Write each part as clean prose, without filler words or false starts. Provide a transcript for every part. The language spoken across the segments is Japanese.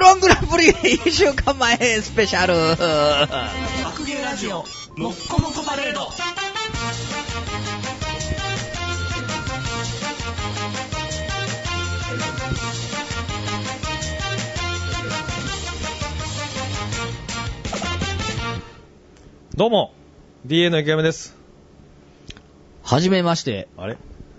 R1 グランプリ1週間前スペシャル。 白芸ラジオもっこもこパレード。 どうも DA の池山です。 はじめまして。 あれ、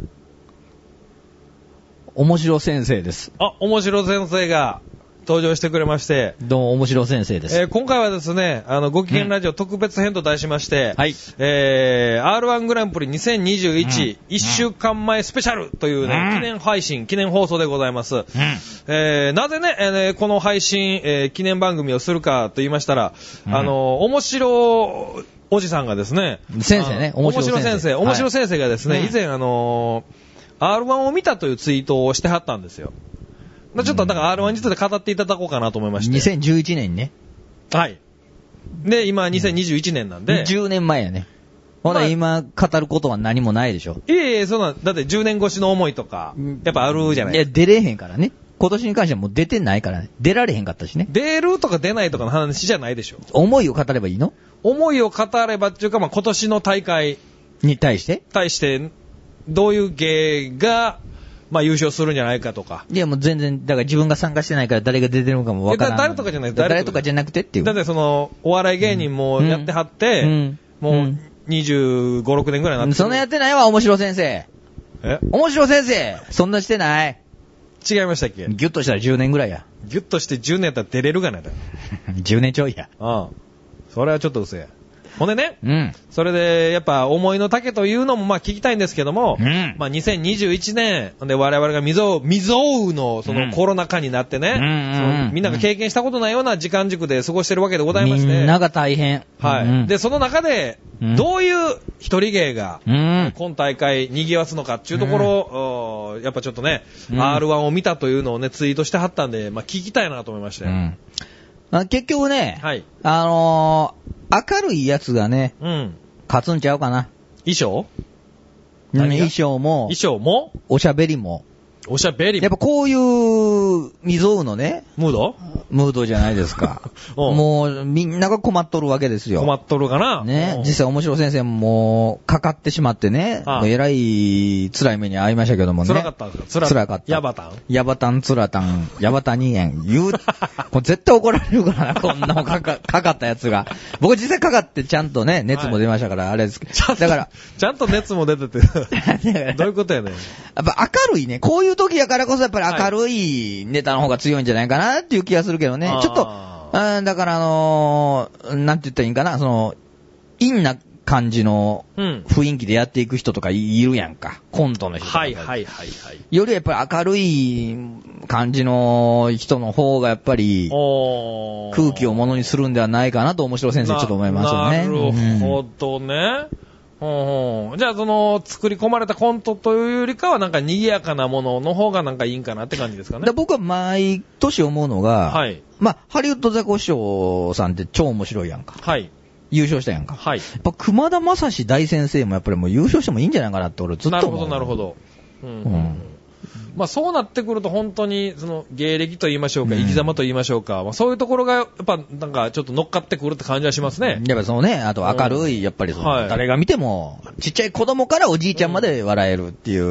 面白先生です。 あ、面白先生が登場してくれまして、 どうも面白先生です。 今回はですね、ご機嫌ラジオ特別編と題しまして、 はい、 R1 グランプリ2021、1週間前スペシャルというね、記念配信、記念放送でございます。なぜね、この配信、記念番組をするかと言いましたら、面白おじさんがですね、 先生ね、面白先生。 面白先生がですね、以前R1 を見たというツイートをしてはったんですよ。ちょっとだから R1 について語っていただこうかなと思いまして。 2011年にね。 はい。で、今2021年なんで。 10年前やね。ほら、今語ることは何もないでしょ。 いえいえ、だって10年越しの思いとか、やっぱあるじゃないですか。 いや、出れへんからね。今年に関してはもう出てないからね。出られへんかったしね。 出るとか出ないとかの話じゃないでしょ。 思いを語ればいいの？ 思いを語ればっていうか、今年の大会に対して、 どういう芸が、優勝するんじゃないかとか。 いや、もう全然、だから自分が参加してないから誰が出てるのかもわからない。 誰とかじゃない。 誰とかじゃなくてっていう。 だってお笑い芸人もやってはって、もう25、6年ぐらいになってる。 そんなやってないわ、面白先生。面白先生そんなしてない。 違いましたっけ？ ギュッとしたら10年ぐらいや。 ギュッとして10年やったら出れるがなだよ。 10年ちょいや。 それはちょっと嘘や。ほんでね、それでやっぱ思いの丈というのも聞きたいんですけども、2021年で我々が未曾有のそのコロナ禍になってね、みんなが経験したことないような時間軸で過ごしてるわけでございまして、 みんなが大変。 はい。でその中でどういう一人芸が今大会賑わすのかっていうところ、やっぱちょっとね、R1 を見たというのをねツイートしてはったんで、聞きたいなと思いまして。 結局ね、 はい、 明るいやつがね、勝つんちゃうかな。 衣装も、おしゃべりも。やっぱこういう未曾有のね、 ムードじゃないですか。もうみんなが困っとるわけですよ。 困っとるかな。 ね、実際面白先生もかかってしまってね、えらい辛い目に遭いましたけどもね。 辛かったんですか？ 辛かった。 ヤバタンつらたん、ヤバタニエン、言う、これ絶対怒られるからな、こんなもんかかったやつが。僕実際かかってちゃんとね、熱も出ましたから、あれですけど。だから、 ちゃんと熱も出てて。どういうことやねん。 やっぱ明るいね、こういう時やからこそやっぱり明るいネタの方が強いんじゃないかなっていう気がするけどね。ちょっと、だからなんて言ったらいいんかな、陰な感じの雰囲気でやっていく人とかいるやんか。コントの人とか。よりやっぱり明るい感じの人の方がやっぱり空気をものにするんではないかなと面白先生ちょっと思いますよね。 なるほどね。じゃあ作り込まれたコントというよりかはなんか賑やかなものの方がなんかいいんかなって感じですかね。 僕は毎年思うのが、ハリウッドザコシショウさんって超面白いやんか。優勝したやんか。やっぱ熊田正史大先生もやっぱりもう優勝してもいいんじゃないかなって俺ずっと思う。 なるほど。そうなってくると本当に芸歴と言いましょうか、生き様と言いましょうか、そういうところがやっぱなんかちょっと乗っかってくるって感じはしますね。 やっぱあと明るい、やっぱり誰が見てもちっちゃい子供からおじいちゃんまで笑えるっていう。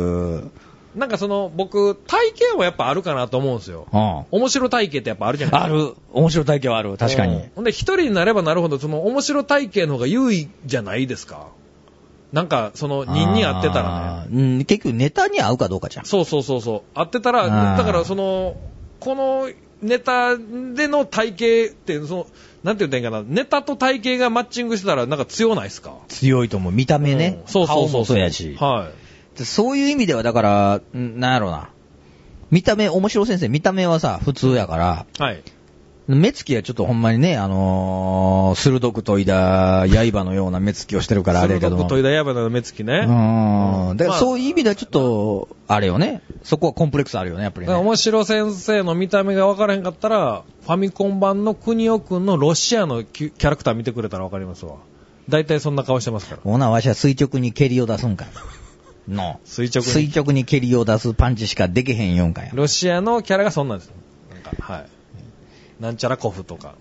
なんか僕体型もやっぱあるかなと思うんですよ。面白体型ってやっぱあるじゃないですか。 ある。面白体型はある。確かに。 ほんで一人になればなるほど面白体型の方が優位じゃないですか。なんか人に合ってたらね。 結局ネタに合うかどうかじゃん。 そう。合ってたら、だからこのネタでの体型ってなんて言ったらいいかな、ネタと体型がマッチングしてたらなんか強ないですか？ 強いと思う。見た目ね。顔もそうやし。そういう意味ではだから、なんやろうな。見た目、面白先生、見た目はさ、普通やから。目つきはちょっとほんまにね、鋭く研いだ刃のような目つきをしてるからあれやけども。 鋭く研いだ刃の目つきね。 だからそういう意味ではちょっと、あれよね。そこはコンプレックスあるよね、やっぱりね。 面白先生の見た目が分からへんかったら、ファミコン版の国尾くんのロシアのキャラクター見てくれたら分かりますわ。大体そんな顔してますから。 ほな、わしは垂直に蹴りを出すんか。垂直に蹴りを出すパンチしかできへんよんかや。 ロシアのキャラがそんなんですよ。なんか、 なんちゃらコフとか。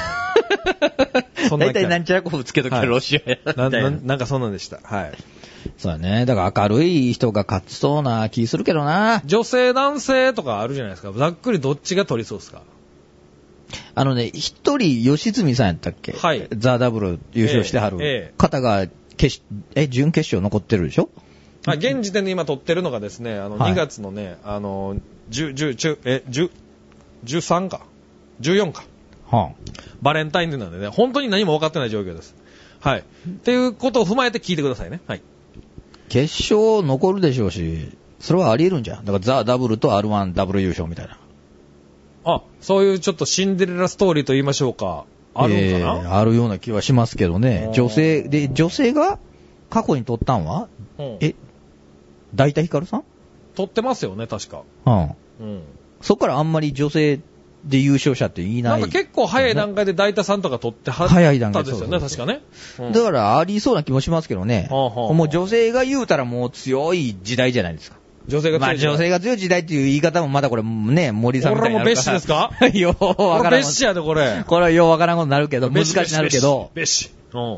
大体なんちゃらコフつけときはロシアやなんかそんなんでした。はい。 そうだね。だから明るい人が勝ちそうな気するけどな。 女性、男性とかあるじゃないですか。ざっくりどっちが取りそうですか？ 一人、吉住さんやったっけ？ はい。 ザ・ダブル優勝してはる方が、準決勝残ってるでしょ？ 現時点で今取ってるのがですね、2月のね、13か。14か。 はあ、 バレンタインデーなんでね、本当に何も分かってない状況です。はい。っていうことを踏まえて聞いてくださいね。はい。 決勝残るでしょうし、それはあり得るんじゃん。だからザ・ダブルと R1 ダブル優勝みたいな。 そういうちょっとシンデレラストーリーと言いましょうか。あるんかな？ あるような気はしますけどね。女性が過去に取ったんは、大田ヒカルさん？ 取ってますよね、確か。 うん。そっからあんまり女性で優勝者っていない、 なんか結構早い段階で大田さんとか取ってはった早い段階ですよね、確かね。 だからありそうな気もしますけどね。もう女性が言うたらもう強い時代じゃないですか。 女性が強い時代。 女性が強い時代っていう言い方もまだこれね、森さんみたいな。 これも別紙ですか？ ようわからん。 別紙やで、これ。 これはようわからんことになるけど、難しくなるけど。 別紙。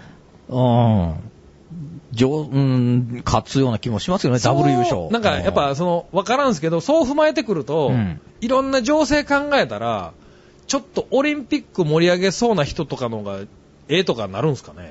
勝つような気もしますよね、ダブル優勝。 なんかやっぱわからんすけど、そう踏まえてくると、いろんな情勢考えたら、ちょっとオリンピック盛り上げそうな人とかのが、とかなるんすかね。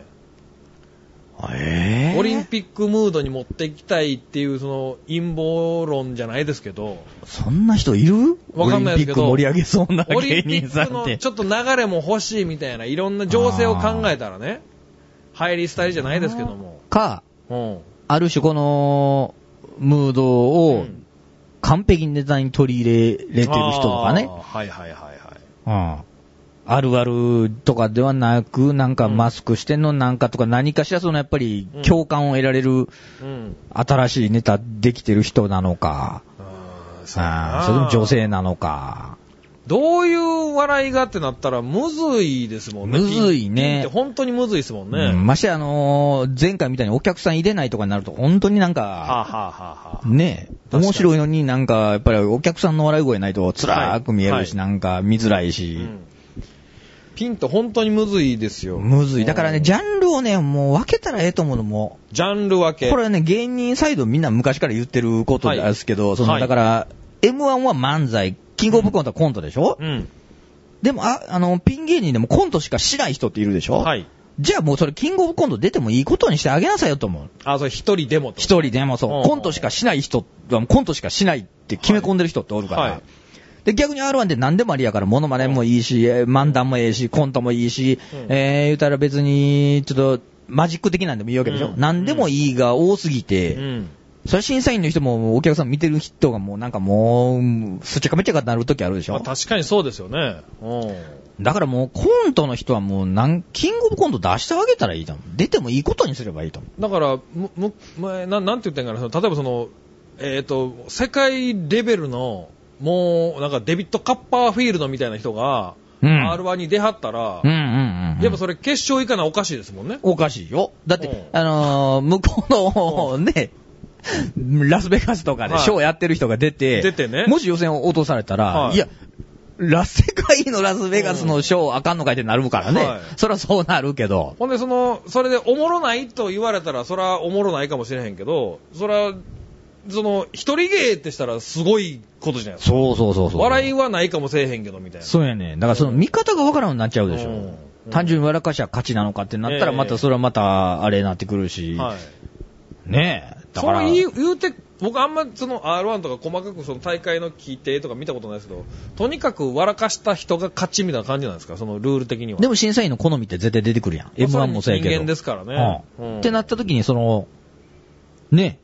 オリンピックムードに持っていきたいっていう陰謀論じゃないですけど。 そんな人いる？ わかんないですけど。 オリンピック盛り上げそうな芸人さんって。 オリンピックのちょっと流れも欲しいみたいな、いろんな情勢を考えたらね。入りスタイルじゃないですけども。 ある種このムードを完璧にネタに取り入れれてる人とかね。 はいはいはいはい。 あるあるとかではなく、なんかマスクしてんのなんかとか何かしらやっぱり共感を得られる新しいネタできてる人なのか、それとも女性なのか。 どういう笑いがってなったらむずいですもんね。 むずいね。 本当にむずいですもんね。 まして前回みたいにお客さん入れないとかになると本当になんか、ね、面白いのになんかやっぱりお客さんの笑い声ないと辛く見えるし、なんか見づらいし。 ピンと本当にむずいですよ。 むずい。だからね、ジャンルをね、もう分けたらええと思うのも。 ジャンル分け。 これはね、芸人サイドみんな昔から言ってることですけど、だから、M1 は漫才、キングオブコントはコントでしょ？でも、ピン芸人でもコントしかしない人っているでしょ？じゃあもうそれキングオブコント出てもいいことにしてあげなさいよと思う。 それ一人でもと。 一人でもそう。コントしかしない人はコントしかしないって決め込んでる人っておるから。で、逆に R1 って何でもありやから、モノマネもいいし、漫談もいいし、コントもいいし、言うたら別に、ちょっと、マジック的なんでもいいわけでしょ？何でもいいが多すぎて、それ審査員の人もお客さん見てる人がもうなんかもう、すっちゃかめっちゃかなるときあるでしょ？ 確かにそうですよね。 だからもうコントの人はもうキングオブコント出してあげたらいいと思う。出てもいいことにすればいいと思う。 だから、なんて言ったんかな、例えば世界レベルの、もう、なんかデビッド・カッパーフィールドみたいな人が、R1 に出はったら、やっぱそれ決勝行かなおかしいですもんね。 おかしいよ。だって、向こうのね、ラスベガスとかでショーやってる人が出てね、もし予選を落とされたら、いや、世界のラスベガスのショーあかんのかいってなるからね。そりゃそうなるけど。 ほんでそれでおもろないと言われたら、そりゃおもろないかもしれへんけど、そりゃ、一人芸ってしたらすごいことじゃないですか。そう。笑いはないかもしれへんけど、みたいな。 そうやね。だから見方がわからんようになっちゃうでしょ。単純に笑かしは勝ちなのかってなったら、またそれはまたあれになってくるし。ねえ。だから。 そう言うて、僕あんまR1 とか細かく大会の規定とか見たことないですけど、とにかく笑かした人が勝ちみたいな感じなんですか、ルール的には。でも審査員の好みって絶対出てくるやん。M1 もそうやけど。 人間ですからね。 ってなった時にね。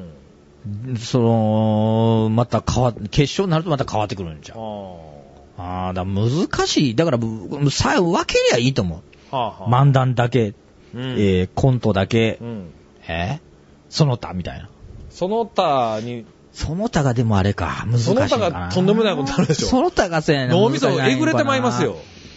また決勝になるとまた変わってくるんじゃん。だから難しい。だから、分けりゃいいと思う。漫談だけ、コントだけ、その他みたいな。 その他がでもあれか、難しいかな。 その他がとんでもないことあるでしょ。 その他がせやな。 脳みそえぐれてまいりますよ。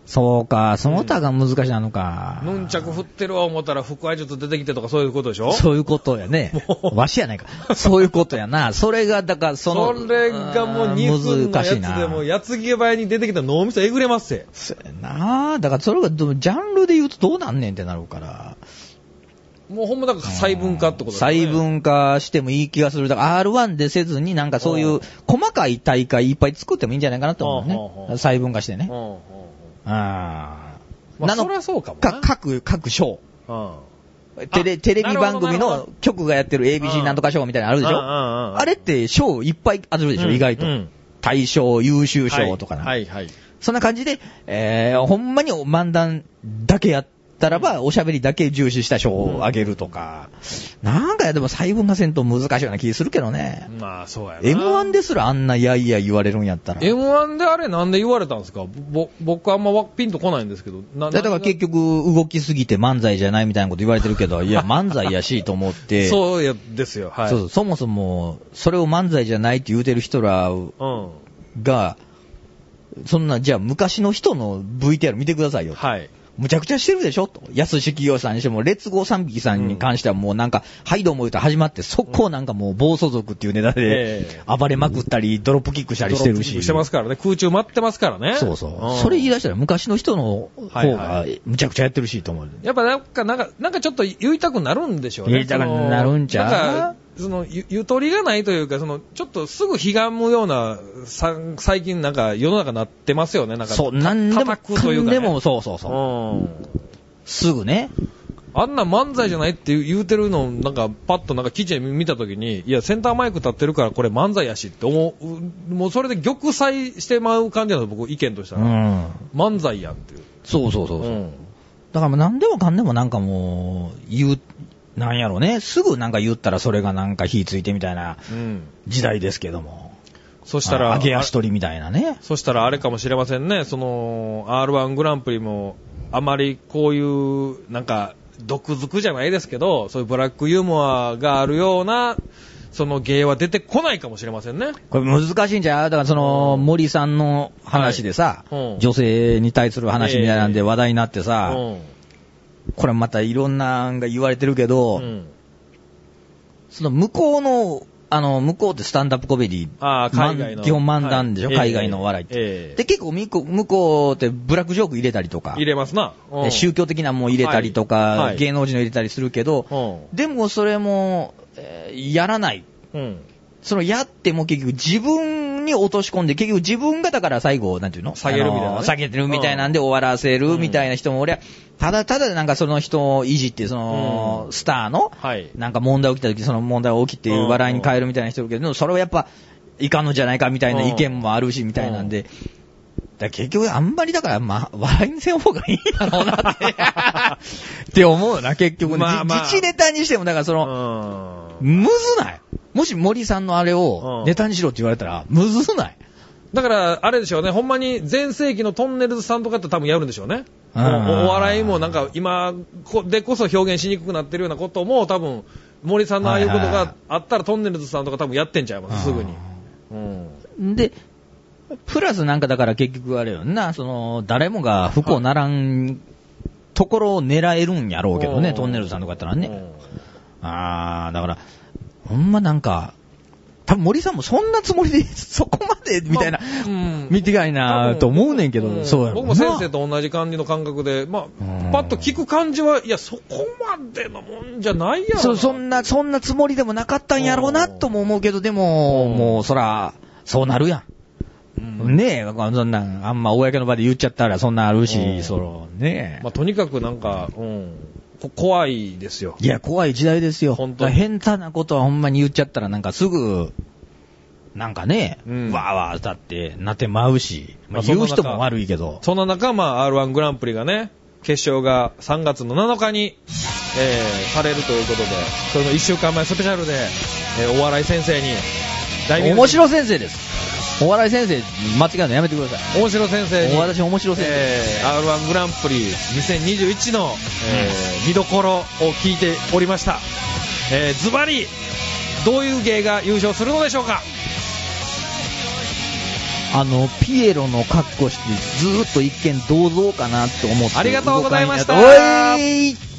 そうか、その他が難しいなのか。 ヌンチャク振ってるわ思ったら腹話術出てきてとかそういうことでしょ？ そういうことやね。わしやないか。そういうことやな。それが、だからそれがもう2分のやつでも、やつぎ早に出てきた脳みそえぐれますせ。 そうやな。だからそれが、ジャンルで言うとどうなんねんってなるから。 もうほんまだから細分化ってことですね。細分化してもいい気がする。だから R1 でせずになんかそういう細かい大会いっぱい作ってもいいんじゃないかなと思うね。細分化してね。 まあ、そりゃそうかもな。 各賞。テレビ番組の局がやってる ABC なんとか賞みたいなのあるでしょ？あれって賞いっぱいあるでしょ、意外と。大賞、優秀賞とかな。そんな感じで、ほんまに漫談だけやったらば、おしゃべりだけ重視した賞をあげるとか。なんかでも細分化せんと難しいような気するけどね。 まあそうやな。 M1 ですらあんないやいや言われるんやったら。 M1 であれなんで言われたんですか？僕あんまピンとこないんですけど。 だから結局動きすぎて漫才じゃないみたいなこと言われてるけど、いや漫才やしと思って。 そうですよ。はい。 そもそもそれを漫才じゃないって言うてる人らが、そんなじゃあ昔の人の VTR 見てくださいよ。はい。むちゃくちゃしてるでしょと。安志清さんにしても、レッツゴー3匹さんに関してはもうなんか、はいどうも言うと始まって、速攻なんかもう暴走族っていうネタで、暴れまくったり、ドロップキックしたりしてるし。ドロップキックしてますからね。空中待ってますからね。 そうそう。それ言い出したら昔の人の方がむちゃくちゃやってるしと思う。 やっぱなんかちょっと言いたくなるんでしょうね。 言いたくなるんちゃう？ なんかゆとりがないというか、ちょっとすぐひがむような、最近なんか世の中なってますよね。なんか、 そう、なんでも、叩くというか、ね。でも、そう。すぐね。 あんな漫才じゃないって言うてるのを、なんか、パッとなんか記事見たときに、いや、センターマイク立ってるからこれ漫才やしって思う、もうそれで玉砕してまう感じなの、僕、意見としたら。漫才やんっていう。 そう。だから何でもかんでもなんかもう、なんやろね、すぐなんか言ったらそれがなんか火ついてみたいな時代ですけども。 そしたら、 揚げ足取りみたいなね。 そしたらあれかもしれませんね、R1 グランプリも、あまりこういう、なんか、毒づくじゃないですけど、そういうブラックユーモアがあるような、その芸は出てこないかもしれませんね。 これ難しいんじゃう？だから森さんの話でさ、女性に対する話みたいなんで話題になってさ、これまたいろんなが言われてるけど、その向こうってスタンダップコメディ、 海外の基本漫談でしょ、海外のお笑いって。で、結構向こうってブラックジョーク入れたりとか。 入れますな。 宗教的なもん入れたりとか、芸能人の入れたりするけど、でもそれも、やらない。やっても結局自分に落とし込んで、結局自分がだから最後、なんていうの？ 下げるみたいな。 下げてるみたいなんで終わらせるみたいな人も、俺は、ただなんかその人をいじって、スターの、なんか問題起きた時、その問題起きて笑いに変えるみたいな人いるけど、それはやっぱ、いかんのじゃないかみたいな意見もあるし、みたいなんで、だ結局あんまりだから、笑いにせん方がいいんだろうなって、って思うな、結局。自治ネタにしても、だからむずない。もし森さんのあれをネタにしろって言われたら、むずない。 だから、あれでしょうね、ほんまに前世紀のトンネルズさんとかって多分やるんでしょうね。お笑いもなんか今でこそ表現しにくくなってるようなことも多分、森さんのああいうことがあったらトンネルズさんとか多分やってんちゃいます、すぐに。 で、プラスなんかだから結局あれよな、誰もが不幸ならんところを狙えるんやろうけどね、トンネルズさんとかやったらね。だから、ほんまなんか、多分森さんもそんなつもりでそこまでみたいな、見てがいなと思うねんけど、そうやろ。 僕も先生と同じ感じの感覚で、パッと聞く感じは、いや、そこまでのもんじゃないやろ。 そんなつもりでもなかったんやろうなとも思うけど、でも、もうそら、そうなるやん。ねえ、そんなん、あんま公の場で言っちゃったらそんなあるし、ねえ。 とにかくなんか、怖いですよ。 いや、怖い時代ですよ。 本当に。 変なことはほんまに言っちゃったらなんかすぐ、なんかね、わーわーだってなってまうし、言う人も悪いけど。 そんな中、R1 グランプリがね、決勝が3月の7日に、されるということで、それの1週間前スペシャルで、お笑い先生に、 面白先生です。お笑い先生、間違うのやめてください。 面白先生に。 私、面白先生。 R1 グランプリ2021の、見どころを聞いておりました。ズバリ、どういう芸が優勝するのでしょうか。 ピエロの格好してずーっと一見銅像かなと思って。 ありがとうございました。 おい